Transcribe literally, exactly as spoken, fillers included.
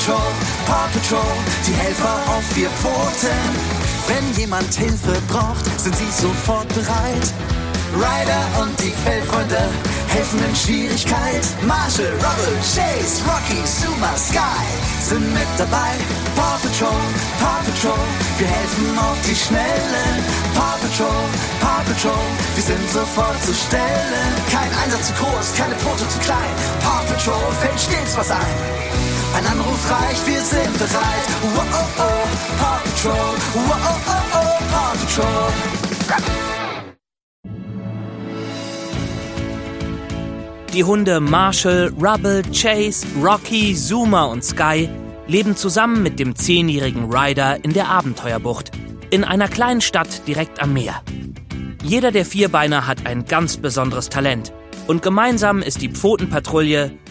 Paw Patrol, Paw Patrol, die Helfer auf vier Pfoten. Wenn jemand Hilfe braucht, sind sie sofort bereit. Ryder und die Fellfreunde helfen in Schwierigkeit. Marshall, Rubble, Chase, Rocky, Zuma, Sky sind mit dabei. Paw Patrol, Paw Patrol, wir helfen auf die Schnelle. Paw Patrol, Paw Patrol, wir sind sofort zu stellen. Kein Einsatz zu groß, keine Pfote zu klein. Paw Patrol fällt stets was ein. Ein Anruf reicht, wir sind bereit. Wow, oh, oh, Paw Patrol. Wow, oh, oh, oh, Paw Patrol. Die Hunde Marshall, Rubble, Chase, Rocky, Zuma und Sky leben zusammen mit dem zehnjährigen Ryder in der Abenteuerbucht, in einer kleinen Stadt direkt am Meer. Jeder der Vierbeiner hat ein ganz besonderes Talent und gemeinsam ist die Pfotenpatrouille